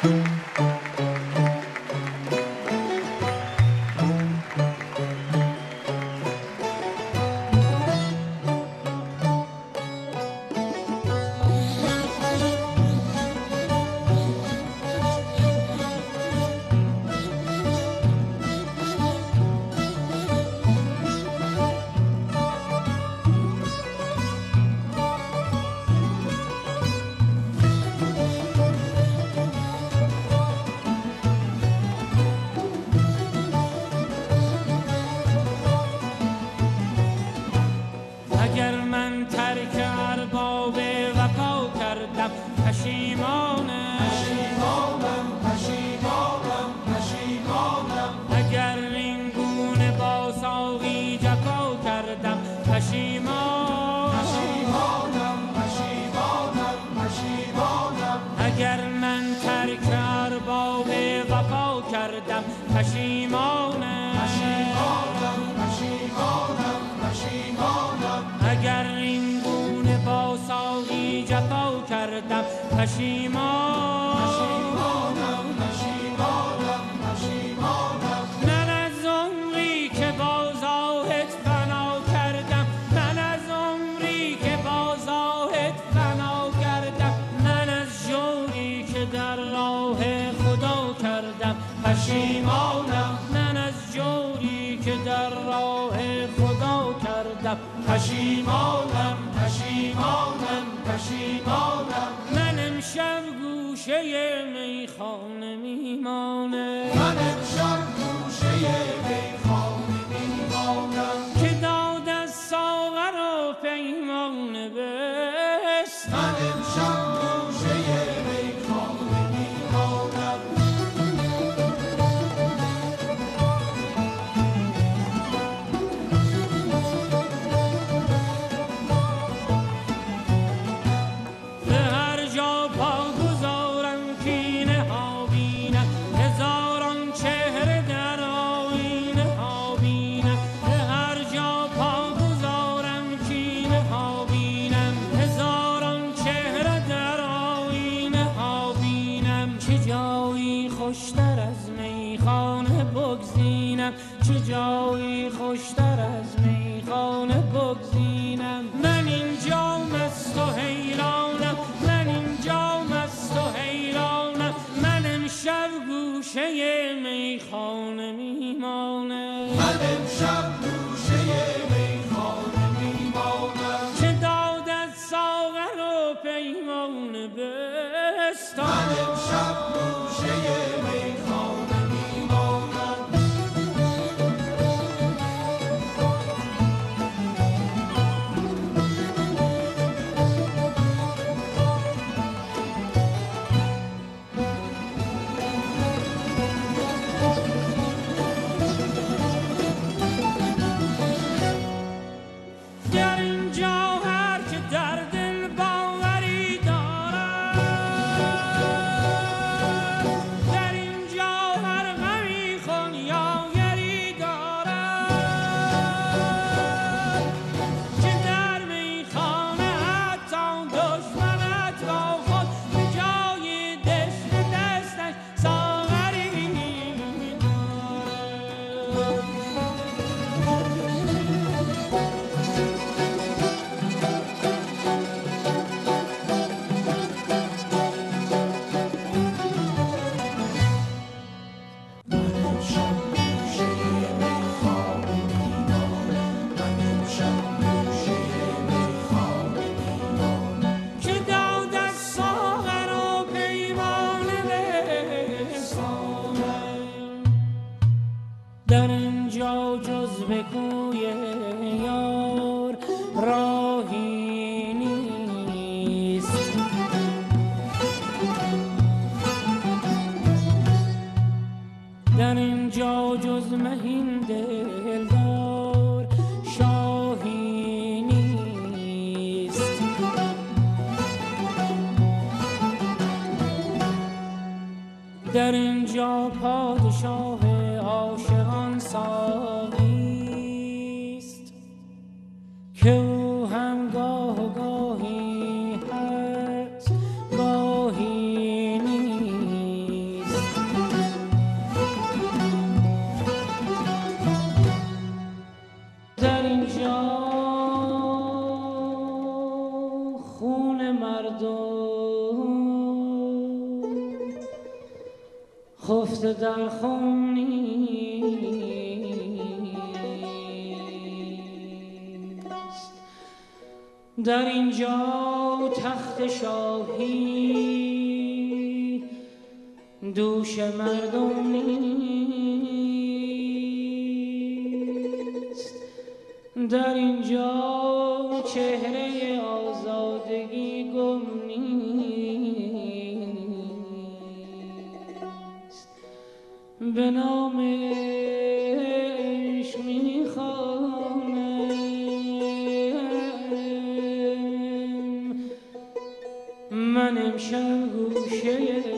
اگر من ترک ارباب وفا کردم پشیمانم، اگر این گونه با ساقی جفا کردم پشیمانم، اگر من ترک ارباب وفا کردم پشیمانم، اگر این گونه با ساقی جفا کردم پشیمانم، من از عمری که با زاهد فنا کردم، من از عمری که با زاهد فنا کردم، من از جوری که در راه خدا کردم پشیمانم، من از جوری که در راه خدا کردم پشیمانم، من امشب گوشه میخانه میمانم، که داد از ساغر و پیمانه بست، من امشب گوشه میخانه میمانم. به هر جا پا گذارم کینه ها بینم، هزاران چهره در آینه ها بینم، به هر جا پا گذارم کینه ها بینم، هزاران چهره در آینه ها بینم، چه جایی خوشتر از میخانه بگزینم، چه جایی خوشتر از میخانه بگزینم، من اینجا مست و حیرانم، من اینجا مست و حیرانم، من امشب گوشه میخانه میمانم، من امشب گوشه میخانه میمانم، که داد از ساغر و پیمانه بستم، من امشب گوشه میخانه میمانم. در اینجا هر که در دل باوری دارد، در اینجا هر غمی خونیاگری دارد، که در میخانه حتی دشمنت با خود به جای دشت دستش ساغری دارد. که داد از ساغر و پیمانه بستانم، در اینجا جز به کوی یار راهی نیست، در اینجا جز مهین دلدار شاهی نیست، در اینجا پادشاه عاشقان ساقی است، که او هم گاه و گاهی هست گاهی نیست. خفته در خم نیست. در اینجا تخت شاهی دوش مردم نیست. در اینجا چهره آزادگی گم نیست. به نام عشق میخوانم من امشب گوشه